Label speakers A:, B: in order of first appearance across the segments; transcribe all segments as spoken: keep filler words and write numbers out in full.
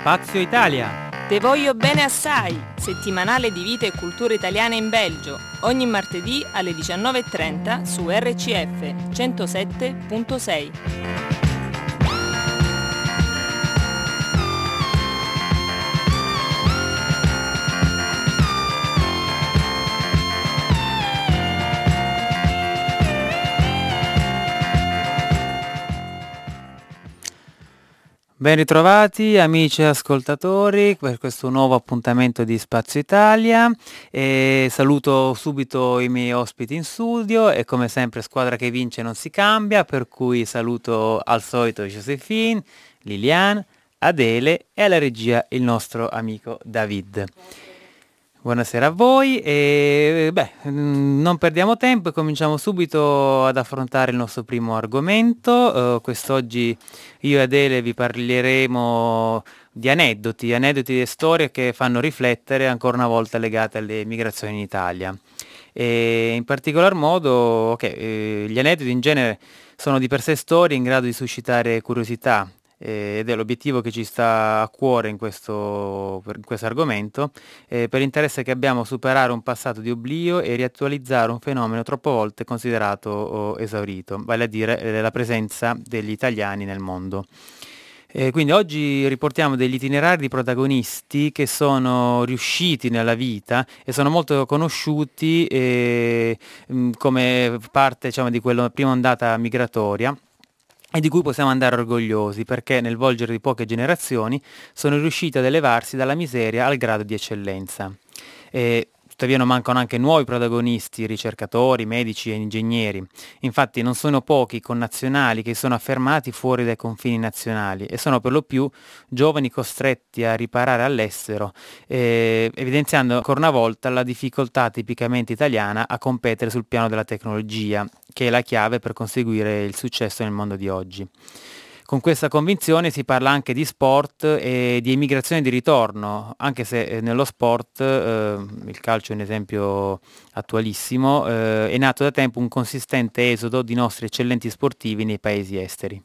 A: Spazio Italia.
B: Te voglio bene assai, settimanale di vita e cultura italiana in Belgio, ogni martedì alle diciannove e trenta su R C F centosette virgola sei.
A: Ben ritrovati amici ascoltatori per questo nuovo appuntamento di Spazio Italia e saluto subito i miei ospiti in studio e come sempre squadra che vince non si cambia, per cui saluto al solito Josephine, Liliane, Adele e alla regia il nostro amico David. Buonasera a voi e beh, non perdiamo tempo e cominciamo subito ad affrontare il nostro primo argomento. Uh, quest'oggi io e Adele vi parleremo di aneddoti, aneddoti e storie che fanno riflettere ancora una volta legate alle migrazioni in Italia. E in particolar modo, okay, eh, gli aneddoti in genere sono di per sé storie in grado di suscitare curiosità, ed è l'obiettivo che ci sta a cuore in questo, in questo argomento, eh, per l'interesse che abbiamo superare un passato di oblio e riattualizzare un fenomeno troppe volte considerato oh, esaurito, vale a dire eh, la presenza degli italiani nel mondo. E quindi oggi riportiamo degli itinerari di protagonisti che sono riusciti nella vita e sono molto conosciuti eh, mh, come parte, diciamo, di quella prima ondata migratoria, e di cui possiamo andare orgogliosi perché nel volgere di poche generazioni sono riusciti ad elevarsi dalla miseria al grado di eccellenza. E, tuttavia non mancano anche nuovi protagonisti, ricercatori, medici e ingegneri. Infatti non sono pochi connazionali che sono affermati fuori dai confini nazionali e sono per lo più giovani costretti a riparare all'estero, eh, evidenziando ancora una volta la difficoltà tipicamente italiana a competere sul piano della tecnologia, che è la chiave per conseguire il successo nel mondo di oggi. Con questa convinzione si parla anche di sport e di emigrazione di ritorno, anche se eh, nello sport, eh, il calcio è un esempio attualissimo, eh, è nato da tempo un consistente esodo di nostri eccellenti sportivi nei paesi esteri.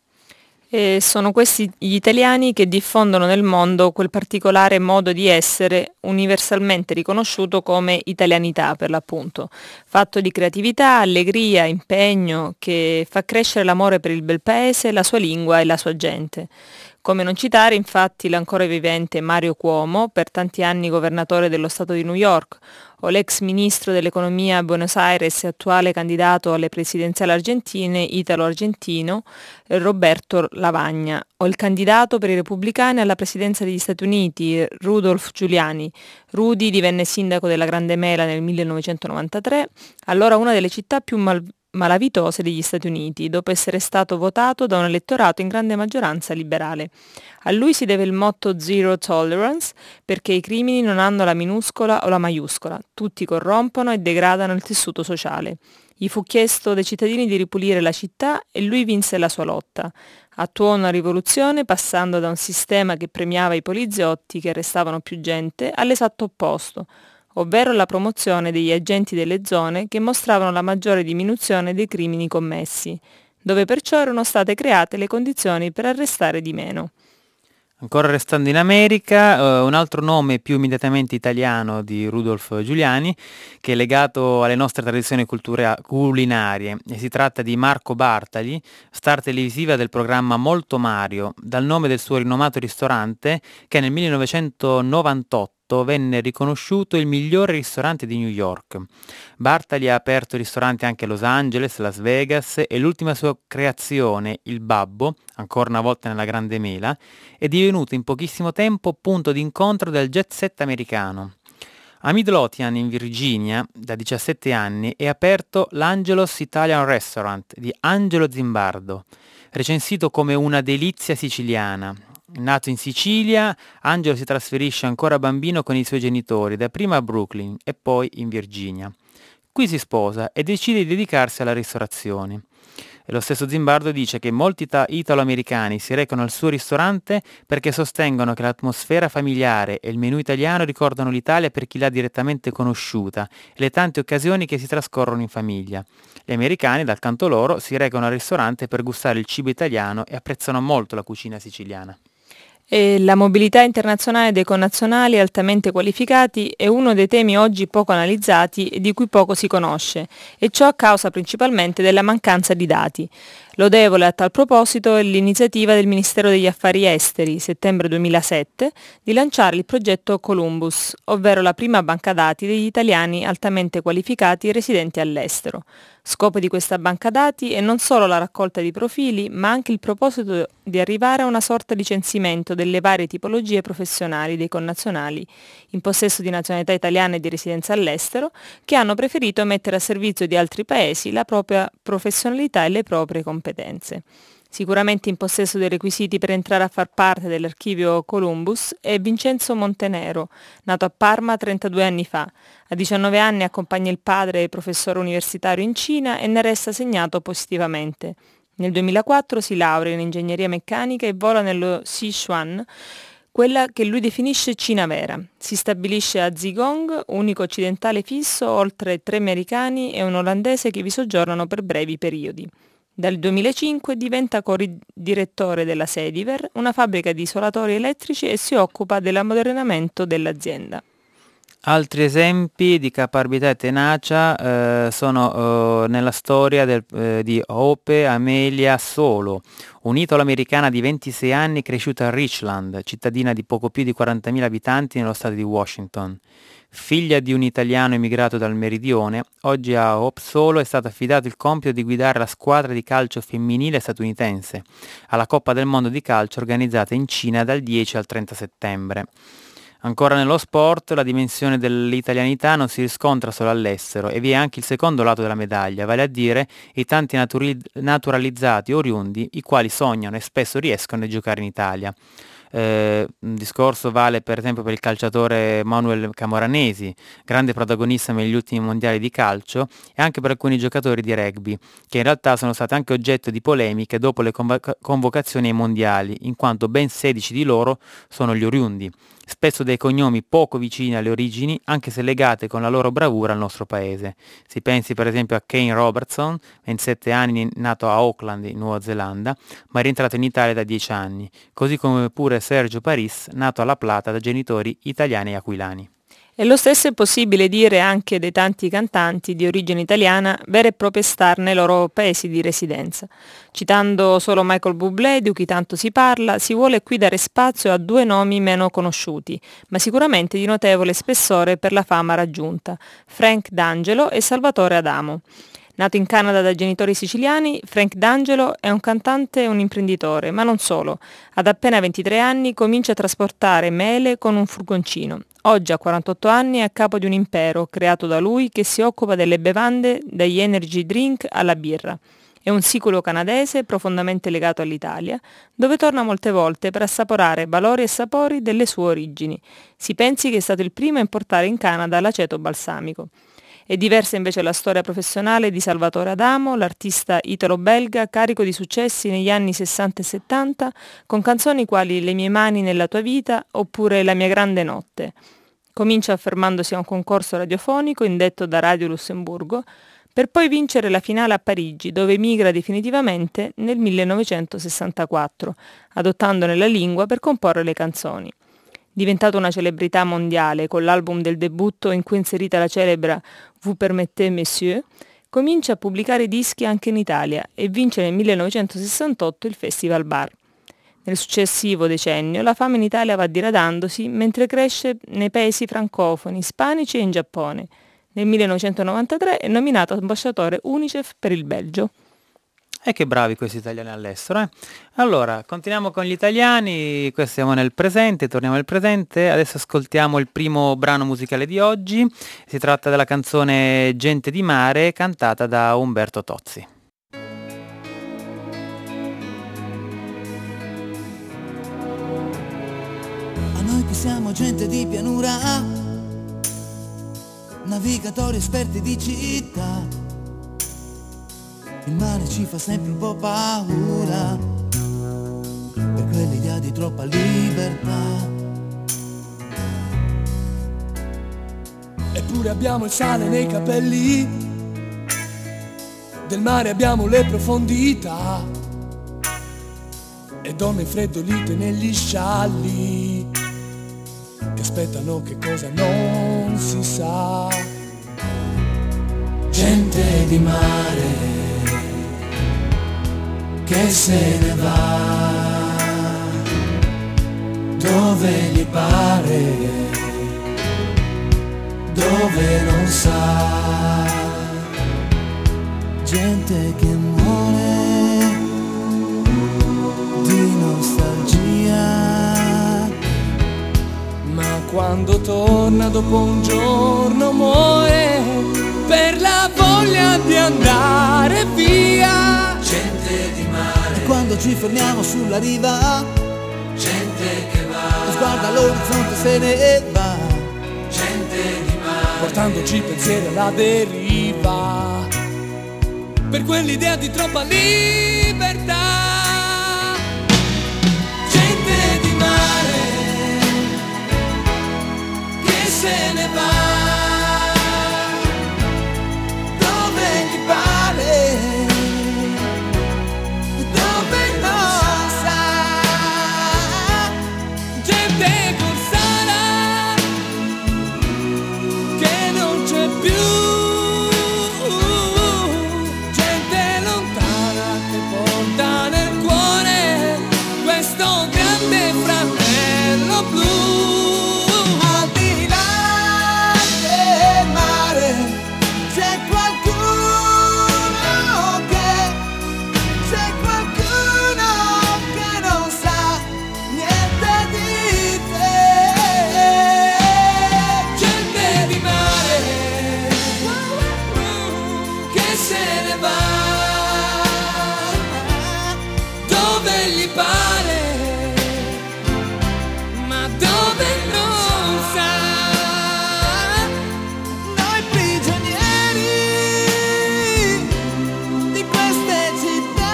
B: E sono questi gli italiani che diffondono nel mondo quel particolare modo di essere universalmente riconosciuto come italianità, per l'appunto, fatto di creatività, allegria, impegno, che fa crescere l'amore per il bel paese, la sua lingua e la sua gente. Come non citare infatti l'ancora vivente Mario Cuomo, per tanti anni governatore dello Stato di New York, o l'ex ministro dell'economia a Buenos Aires e attuale candidato alle presidenziali argentine italo-argentino Roberto Lavagna, o il candidato per i repubblicani alla presidenza degli Stati Uniti Rudolph Giuliani. Rudy divenne sindaco della Grande Mela nel millenovecentonovantatré, allora una delle città più mal- malavitose degli Stati Uniti, dopo essere stato votato da un elettorato in grande maggioranza liberale. A lui si deve il motto Zero Tolerance, perché i crimini non hanno la minuscola o la maiuscola, tutti corrompono e degradano il tessuto sociale. Gli fu chiesto dai cittadini di ripulire la città e lui vinse la sua lotta. Attuò una rivoluzione passando da un sistema che premiava i poliziotti che arrestavano più gente all'esatto opposto, ovvero la promozione degli agenti delle zone che mostravano la maggiore diminuzione dei crimini commessi, dove perciò erano state create le condizioni per arrestare di meno.
A: Ancora restando in America, uh, un altro nome più immediatamente italiano di Rudolph Giuliani, che è legato alle nostre tradizioni cultura- culinarie, e si tratta di Marco Bartali, star televisiva del programma Molto Mario, dal nome del suo rinomato ristorante che nel millenovecentonovantotto venne riconosciuto il migliore ristorante di New York. Bartali ha aperto ristoranti anche a Los Angeles, Las Vegas e l'ultima sua creazione, il Babbo, ancora una volta nella Grande Mela, è divenuto in pochissimo tempo punto d'incontro del jet set americano. A Midlothian in Virginia, da diciassette anni, è aperto l'Angelo's Italian Restaurant di Angelo Zimbardo, recensito come una delizia siciliana. Nato in Sicilia, Angelo si trasferisce ancora bambino con i suoi genitori, dapprima a Brooklyn e poi in Virginia. Qui si sposa e decide di dedicarsi alla ristorazione. E lo stesso Zimbardo dice che molti ta- italo-americani si recano al suo ristorante perché sostengono che l'atmosfera familiare e il menù italiano ricordano l'Italia per chi l'ha direttamente conosciuta e le tante occasioni che si trascorrono in famiglia. Gli americani, dal canto loro, si recano al ristorante per gustare il cibo italiano e apprezzano molto la cucina siciliana.
B: E la mobilità internazionale dei connazionali altamente qualificati è uno dei temi oggi poco analizzati e di cui poco si conosce, e ciò a causa principalmente della mancanza di dati. Lodevole a tal proposito è l'iniziativa del Ministero degli Affari Esteri, settembre duemilasette, di lanciare il progetto Columbus, ovvero la prima banca dati degli italiani altamente qualificati residenti all'estero. Scopo di questa banca dati è non solo la raccolta di profili, ma anche il proposito di arrivare a una sorta di censimento delle varie tipologie professionali dei connazionali in possesso di nazionalità italiana e di residenza all'estero, che hanno preferito mettere a servizio di altri paesi la propria professionalità e le proprie competenze. Sicuramente in possesso dei requisiti per entrare a far parte dell'archivio Columbus è Vincenzo Montenero, nato a Parma trentadue anni fa. A diciannove anni accompagna il padre, professore universitario in Cina, e ne resta segnato positivamente. Nel duemilaquattro si laurea in ingegneria meccanica e vola nello Sichuan, quella che lui definisce Cina vera. Si stabilisce a Zhejiang, unico occidentale fisso, oltre tre americani e un olandese che vi soggiornano per brevi periodi. Dal duemilacinque diventa co-direttore della Sediver, una fabbrica di isolatori elettrici, e si occupa dell'ammodernamento dell'azienda.
A: Altri esempi di caparbietà e tenacia eh, sono eh, nella storia del, eh, di Hope Amelia Solo, un'italo-americana di ventisei anni cresciuta a Richland, cittadina di poco più di quarantamila abitanti nello stato di Washington. Figlia di un italiano emigrato dal meridione, oggi a Hope Solo è stato affidato il compito di guidare la squadra di calcio femminile statunitense alla Coppa del Mondo di calcio organizzata in Cina dal dieci al trenta settembre. Ancora nello sport, la dimensione dell'italianità non si riscontra solo all'estero, e vi è anche il secondo lato della medaglia, vale a dire i tanti naturi- naturalizzati oriundi, i quali sognano e spesso riescono a giocare in Italia. Eh, un discorso vale per esempio per il calciatore Manuel Camoranesi, grande protagonista negli ultimi mondiali di calcio, e anche per alcuni giocatori di rugby, che in realtà sono stati anche oggetto di polemiche dopo le convoca- convocazioni ai mondiali, in quanto ben sedici di loro sono gli oriundi, spesso dei cognomi poco vicini alle origini, anche se legate con la loro bravura al nostro paese. Si pensi per esempio a Kane Robertson, ventisette anni, nato a Auckland, in Nuova Zelanda, ma rientrato in Italia da dieci anni, così come pure Sergio Paris, nato a La Plata da genitori italiani e aquilani.
B: E lo stesso è possibile dire anche dei tanti cantanti di origine italiana, vere e proprie star nei loro paesi di residenza. Citando solo Michael Bublé, di cui tanto si parla, si vuole qui dare spazio a due nomi meno conosciuti, ma sicuramente di notevole spessore per la fama raggiunta: Frank D'Angelo e Salvatore Adamo. Nato in Canada da genitori siciliani, Frank D'Angelo è un cantante e un imprenditore, ma non solo. Ad appena ventitré anni comincia a trasportare mele con un furgoncino. Oggi, a quarantotto anni, è a capo di un impero creato da lui che si occupa delle bevande, dagli energy drink alla birra. È un siculo canadese profondamente legato all'Italia, dove torna molte volte per assaporare valori e sapori delle sue origini. Si pensi che è stato il primo a importare in Canada l'aceto balsamico. È diversa invece la storia professionale di Salvatore Adamo, l'artista italo-belga carico di successi negli anni sessanta e settanta, con canzoni quali Le mie mani nella tua vita oppure La mia grande notte. Comincia affermandosi a un concorso radiofonico indetto da Radio Lussemburgo, per poi vincere la finale a Parigi, dove emigra definitivamente nel millenovecentosessantaquattro, adottandone la lingua per comporre le canzoni. Diventato una celebrità mondiale con l'album del debutto in cui è inserita la celebre Vous permettez, Messieurs, comincia a pubblicare dischi anche in Italia e vince nel millenovecentosessantotto il Festival Bar. Nel successivo decennio la fama in Italia va diradandosi mentre cresce nei paesi francofoni, ispanici e in Giappone. Nel millenovecentonovantatré è nominato ambasciatore UNICEF per il Belgio.
A: E che bravi questi italiani all'estero, eh? Allora, continuiamo con gli italiani, qui siamo nel presente, torniamo al presente, adesso ascoltiamo il primo brano musicale di oggi, si tratta della canzone Gente di mare, cantata da Umberto Tozzi.
C: A noi che siamo gente di pianura, navigatori esperti di città, il mare ci fa sempre un po' paura, per quell'idea di troppa libertà.
D: Eppure abbiamo il sale nei capelli, del mare abbiamo le profondità, e donne freddolite negli scialli che aspettano che cosa non si sa.
C: Gente di mare che se ne va dove gli pare, dove non sa. Gente che muore di nostalgia,
D: ma quando torna dopo un giorno muore per la voglia di andare via.
C: Gente di mare,
E: e quando ci fermiamo sulla riva,
C: gente che va,
E: guarda l'orizzonte se ne va.
C: Gente di mare,
D: portandoci pensieri alla deriva, per quell'idea di troppa libertà.
C: gente di mare che se ne va dove gli pare, dove non sa.
D: Gente corsara che non c'è più, gente lontana che porta nel cuore questo grande fratello blu.
C: Al di là del mare c'è qualcuno che, c'è qualcuno che non sa niente di te.
D: Gente di mare
C: Che se ne va
D: dove gli pare, ma dove non sa.
C: noi prigionieri di queste città.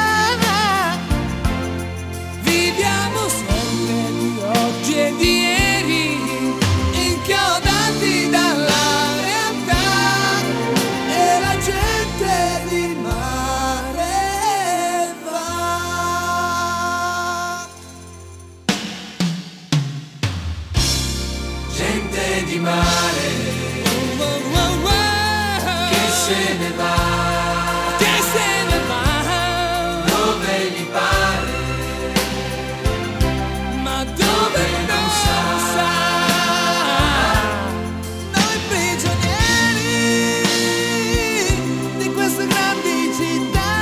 D: Viviamo sempre di oggi e di ieri, inchiodati dalla realtà,
C: E la gente di mare va. Gente di mare
D: oh, oh, oh,
C: che se ne va
D: che se ne va,
C: dove gli pare,
D: ma dove non sa.
C: noi prigionieri di queste grandi città.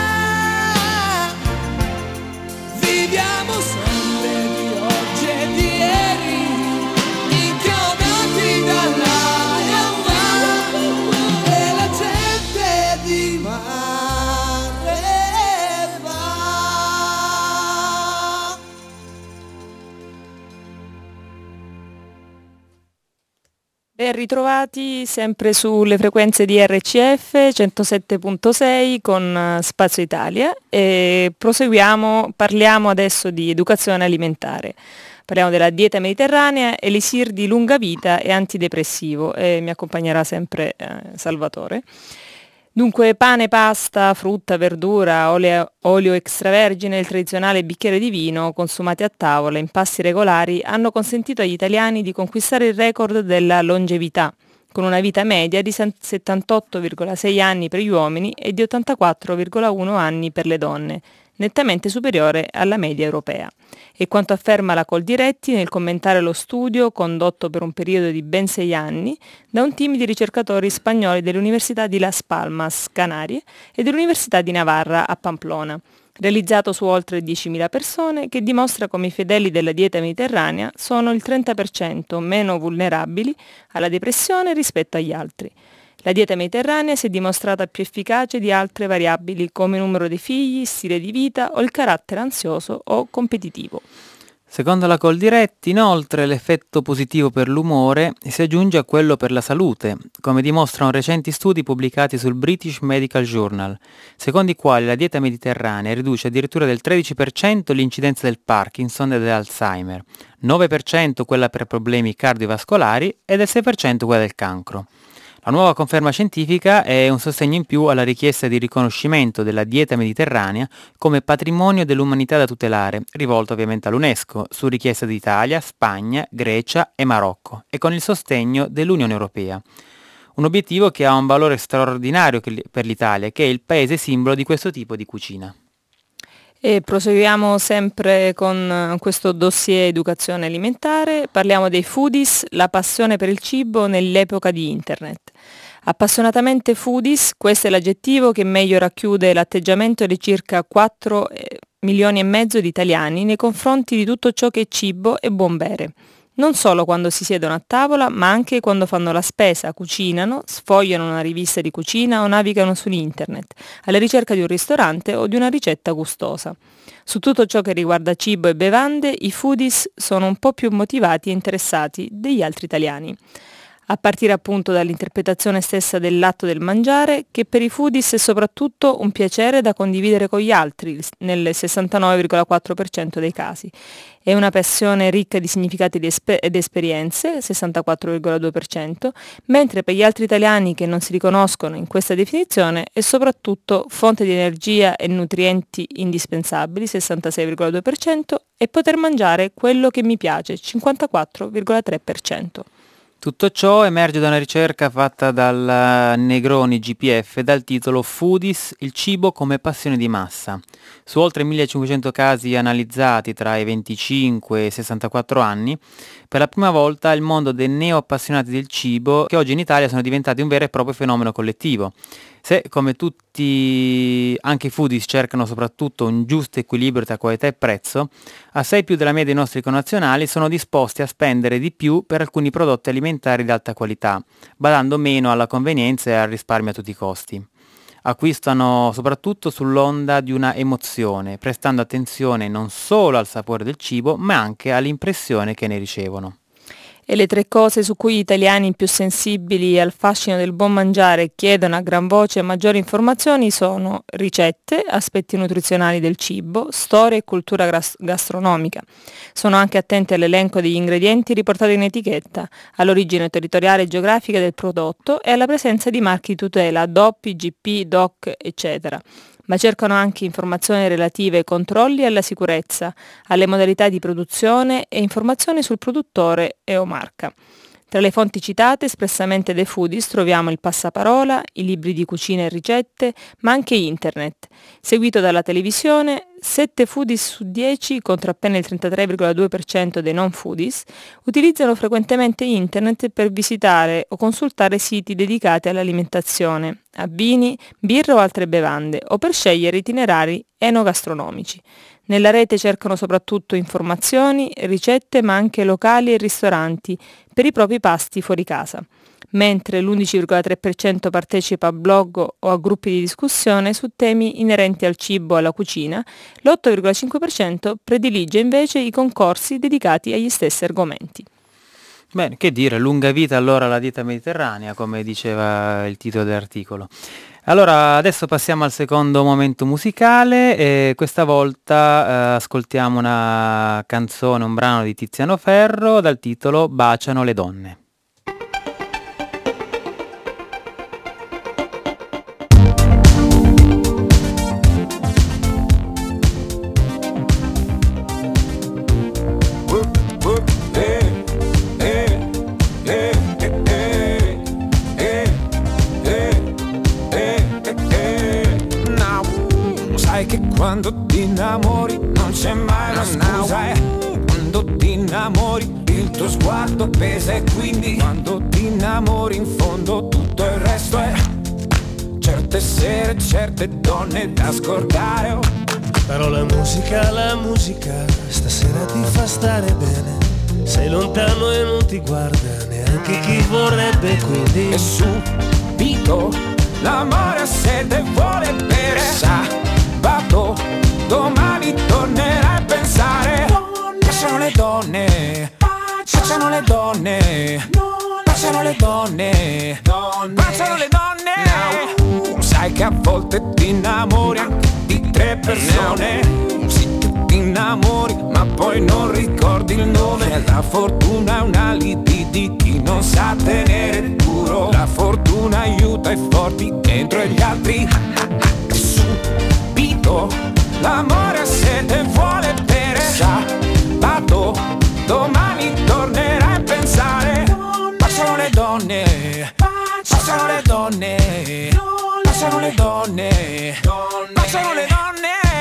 D: Viviamo sempre di oggi e di ieri, inchiodati dalla realtà.
C: E la gente di mare va.
B: Ben ritrovati sempre sulle frequenze di R C F centosette virgola sei con eh, Spazio Italia e proseguiamo, parliamo adesso di educazione alimentare. Parliamo della dieta mediterranea, elisir di lunga vita e antidepressivo e mi accompagnerà sempre eh, Salvatore. Dunque pane, pasta, frutta, verdura, olio, olio extravergine e il tradizionale bicchiere di vino consumati a tavola in pasti regolari hanno consentito agli italiani di conquistare il record della longevità, con una vita media di settantotto virgola sei anni per gli uomini e di ottantaquattro virgola uno anni per le donne, nettamente superiore alla media europea. E quanto afferma la Coldiretti nel commentare lo studio condotto per un periodo di ben sei anni da un team di ricercatori spagnoli delle università di Las Palmas, Canarie, e dell'Università di Navarra a Pamplona, realizzato su oltre diecimila persone, che dimostra come i fedeli della dieta mediterranea sono il trenta per cento meno vulnerabili alla depressione rispetto agli altri. La dieta mediterranea si è dimostrata più efficace di altre variabili come numero di figli, stile di vita o il carattere ansioso o competitivo.
A: Secondo la Coldiretti, inoltre, l'effetto positivo per l'umore si aggiunge a quello per la salute, come dimostrano recenti studi pubblicati sul British Medical Journal, secondo i quali la dieta mediterranea riduce addirittura del tredici per cento l'incidenza del Parkinson e dell'Alzheimer, nove per cento quella per problemi cardiovascolari e del sei per cento quella del cancro. La nuova conferma scientifica è un sostegno in più alla richiesta di riconoscimento della dieta mediterranea come patrimonio dell'umanità da tutelare, rivolto ovviamente all'UNESCO, su richiesta di Italia, Spagna, Grecia e Marocco, e con il sostegno dell'Unione Europea. Un obiettivo che ha un valore straordinario per l'Italia, che è il paese simbolo di questo tipo di cucina.
B: E proseguiamo sempre con questo dossier educazione alimentare, parliamo dei foodies, la passione per il cibo nell'epoca di internet. Appassionatamente foodies, questo è l'aggettivo che meglio racchiude l'atteggiamento dei circa quattro milioni e mezzo di italiani nei confronti di tutto ciò che è cibo e buon bere. Non solo quando si siedono a tavola, ma anche quando fanno la spesa, cucinano, sfogliano una rivista di cucina o navigano su internet, alla ricerca di un ristorante o di una ricetta gustosa. Su tutto ciò che riguarda cibo e bevande, i foodies sono un po' più motivati e interessati degli altri italiani. A partire appunto dall'interpretazione stessa dell'atto del mangiare, che per i foodies è soprattutto un piacere da condividere con gli altri, nel sessantanove virgola quattro per cento dei casi. È una passione ricca di significati ed esperienze, sessantaquattro virgola due per cento, mentre per gli altri italiani che non si riconoscono in questa definizione è soprattutto fonte di energia e nutrienti indispensabili, sessantasei virgola due per cento, e poter mangiare quello che mi piace, cinquantaquattro virgola tre per cento.
A: Tutto ciò emerge da una ricerca fatta dal Negroni G P F dal titolo Foodies, il cibo come passione di massa. Su oltre millecinquecento casi analizzati tra i venticinque e i sessantaquattro anni, per la prima volta il mondo dei neo-appassionati del cibo, che oggi in Italia sono diventati un vero e proprio fenomeno collettivo. Se, come tutti, anche i foodies cercano soprattutto un giusto equilibrio tra qualità e prezzo, assai più della media dei nostri connazionali sono disposti a spendere di più per alcuni prodotti alimentari di alta qualità, badando meno alla convenienza e al risparmio a tutti i costi. Acquistano soprattutto sull'onda di una emozione, prestando attenzione non solo al sapore del cibo, ma anche all'impressione che ne ricevono.
B: E le tre cose su cui gli italiani più sensibili al fascino del buon mangiare chiedono a gran voce maggiori informazioni sono ricette, aspetti nutrizionali del cibo, storia e cultura gras- gastronomica. Sono anche attenti all'elenco degli ingredienti riportati in etichetta, all'origine territoriale e geografica del prodotto e alla presenza di marchi di tutela, D O P, I G P, D O C, eccetera. Ma cercano anche informazioni relative ai controlli e alla sicurezza, alle modalità di produzione e informazioni sul produttore e o marca. Tra le fonti citate espressamente dai foodies troviamo il passaparola, i libri di cucina e ricette, ma anche internet. Seguito dalla televisione, sette foodies su dieci, contro appena il trentatré virgola due per cento dei non foodies, utilizzano frequentemente internet per visitare o consultare siti dedicati all'alimentazione, a vini, birra o altre bevande, o per scegliere itinerari enogastronomici. Nella rete cercano soprattutto informazioni, ricette, ma anche locali e ristoranti per i propri pasti fuori casa, mentre l'undici virgola tre per cento partecipa a blog o a gruppi di discussione su temi inerenti al cibo e alla cucina, l'otto virgola cinque per cento predilige invece i concorsi dedicati agli stessi argomenti.
A: Bene, che dire, lunga vita allora alla dieta mediterranea, come diceva il titolo dell'articolo. Allora, adesso passiamo al secondo momento musicale e questa volta eh, ascoltiamo una canzone, un brano di Tiziano Ferro dal titolo Baciano le donne.
F: Quando ti innamori non c'è mai una scusa, eh. Quando ti innamori il tuo sguardo pesa e quindi quando ti innamori in fondo tutto il resto è certe sere, certe donne da scordare, oh.
D: Però la musica, la musica stasera ti fa stare bene. Sei lontano e non ti guarda neanche chi vorrebbe, quindi
F: e subito l'amore ha sede e vuole bere. Sabato, domani tornerai a pensare. Baciano le donne, baciano le donne, baciano le donne, baciano le donne. Sai che a volte ti innamori anche di tre persone. Sì, che ti innamori ma poi non ricordi il nome. La fortuna è un alibi di chi non sa tenere duro. La fortuna aiuta i forti dentro e gli altri e subito l'amore ha sete vuole bere. Sabato domani tornerai a pensare. Passano le donne, passano le donne, passano le donne, passano le donne.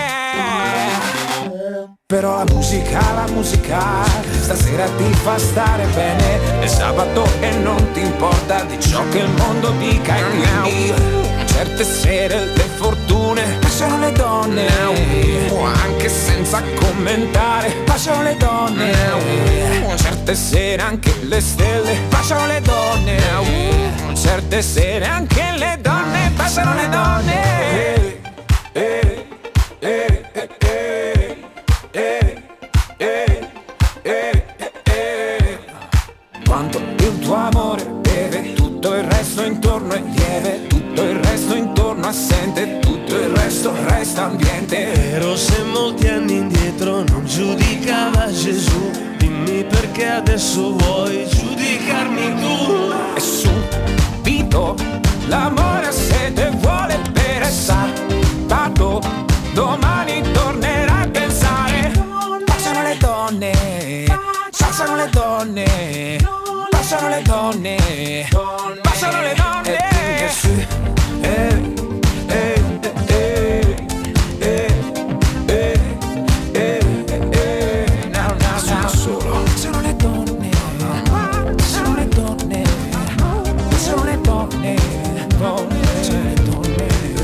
F: Però la musica, la musica stasera ti fa stare bene. È sabato e non ti importa di ciò che il mondo dica. E quindi certe sere le fortune passano le donne, anche senza commentare. Passano le donne, certe sere anche le stelle passano le donne, certe sere anche le donne passano le donne. Eh, eh, eh, eh, eh. Eh, eh, eh, eh. Quanto il tuo amore beve, tutto il resto intorno è lieve, tutto il resto intorno assente, tutto il resto resta ambiente.
D: Vero, se molti anni indietro non giudicava Gesù, dimmi perché adesso vuoi giudicarmi tu.
F: E subito l'amore ha sete vuole bere. Sabato domani tornerai a pensare. Passano le donne, passano le donne, passano le donne, passano le donne. Eh, eh, eh, eh, eh, eh, eh, now, now, now. Solo. Sono le donne, sono le donne, sono le donne, donne, sono le donne.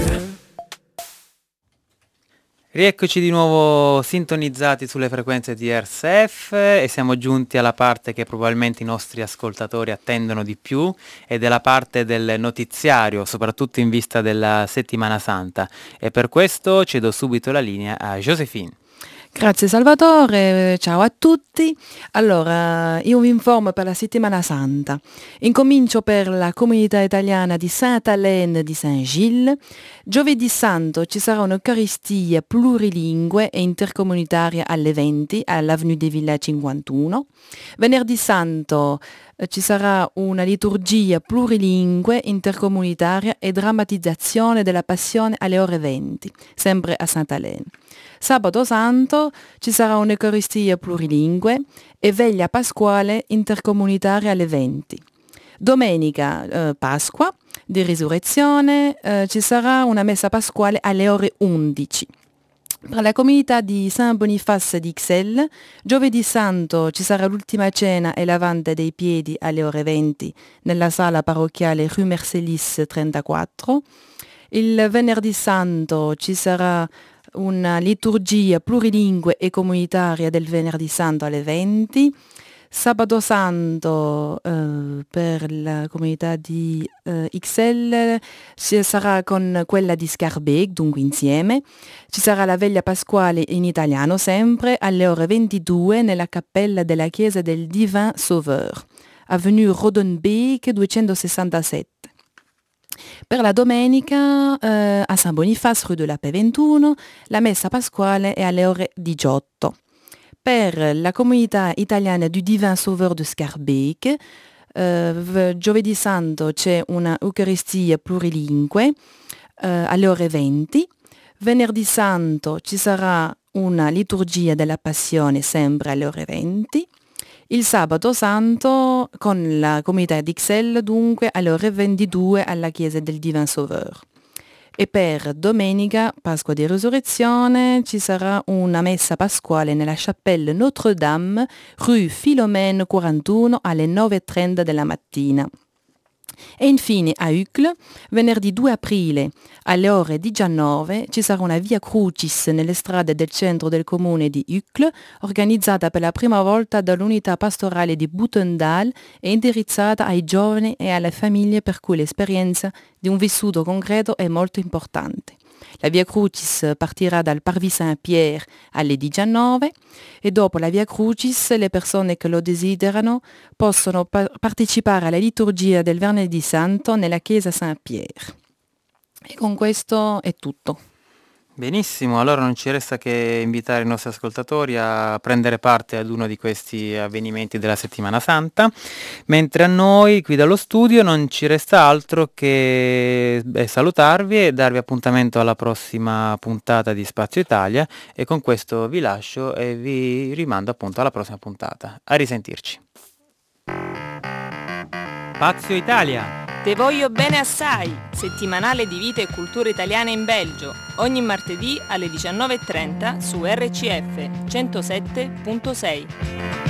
A: Rieccoci di nuovo sintonizzati sulle frequenze di R S F e siamo giunti alla parte che probabilmente i nostri ascoltatori attendono di più ed è la parte del notiziario, soprattutto in vista della Settimana Santa, e per questo cedo subito la linea a Josephine.
G: Grazie Salvatore, ciao a tutti. Allora, io vi informo per la Settimana Santa. Incomincio per la comunità italiana di Sainte-Hélène di Saint-Gilles. Giovedì Santo ci sarà un'Eucaristia plurilingue e intercomunitaria alle venti all'Avenue des Villages cinquantuno. Venerdì Santo eh, ci sarà una liturgia plurilingue, intercomunitaria e drammatizzazione della Passione alle ore venti, sempre a Sainte-Hélène. Sabato Santo ci sarà un'Eucaristia plurilingue e veglia pasquale intercomunitaria alle venti. Domenica eh, Pasqua di Risurrezione eh, ci sarà una messa pasquale alle ore undici. Per la comunità di Saint-Boniface di Ixelles, giovedì santo ci sarà l'ultima cena e lavanda dei piedi alle ore venti nella sala parrocchiale Rue Mercelis trentaquattro. Il venerdì santo ci sarà una liturgia plurilingue e comunitaria del venerdì santo alle venti. Sabato santo eh, per la comunità di eh, Ixelles ci sarà con quella di Scarbeck, dunque insieme. Ci sarà la veglia pasquale in italiano sempre alle ore ventidue nella cappella della chiesa del Divin Sauveur, avenue Rodenbeek duecentosessantasette. Per la domenica eh, a San Boniface, rue de la Paix ventuno, la messa pasquale è alle ore diciotto. Per la comunità italiana du Divin Sauveur de Scarbeck, eh, giovedì santo c'è una Eucaristia plurilingue eh, alle ore venti. Venerdì santo ci sarà una liturgia della Passione sempre alle ore venti. Il sabato santo con la comunità di Ixelles dunque alle ore ventidue alla chiesa del Divin Sauveur. E per domenica, Pasqua di Risurrezione, ci sarà una messa pasquale nella Chapelle Notre-Dame, rue Philomène quarantuno alle nove e trenta della mattina. E infine a Uccle, venerdì due aprile alle ore diciannove ci sarà una via Crucis nelle strade del centro del comune di Uccle, organizzata per la prima volta dall'unità pastorale di Butendal e indirizzata ai giovani e alle famiglie per cui l'esperienza di un vissuto concreto è molto importante. La via Crucis partirà dal Parvis Saint-Pierre alle diciannove e dopo la via Crucis le persone che lo desiderano possono pa- partecipare alla liturgia del Venerdì Santo nella chiesa Saint-Pierre. E con questo è tutto.
A: Benissimo, allora non ci resta che invitare i nostri ascoltatori a prendere parte ad uno di questi avvenimenti della Settimana Santa, mentre a noi qui dallo studio non ci resta altro che beh, salutarvi e darvi appuntamento alla prossima puntata di Spazio Italia, e con questo vi lascio e vi rimando appunto alla prossima puntata. A risentirci. Spazio Italia.
B: Te voglio bene assai, settimanale di vita e cultura italiana in Belgio, ogni martedì alle diciannove e trenta su R C F centosette virgola sei.